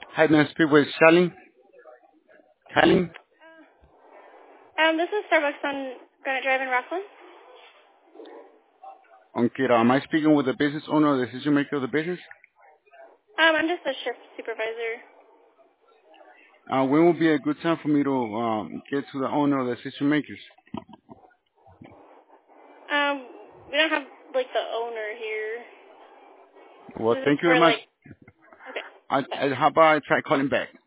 Hi, may I speak with Shalin? Shalin? This is Starbucks on Granite Drive in Rockland. Okay, am I speaking with the business owner or the decision maker of the business? I'm just a shift supervisor. When would be a good time for me to get to the owner or the decision makers? Um, we don't have like the owner here. Well, This is thank you very for much. like okay. How about I try calling back?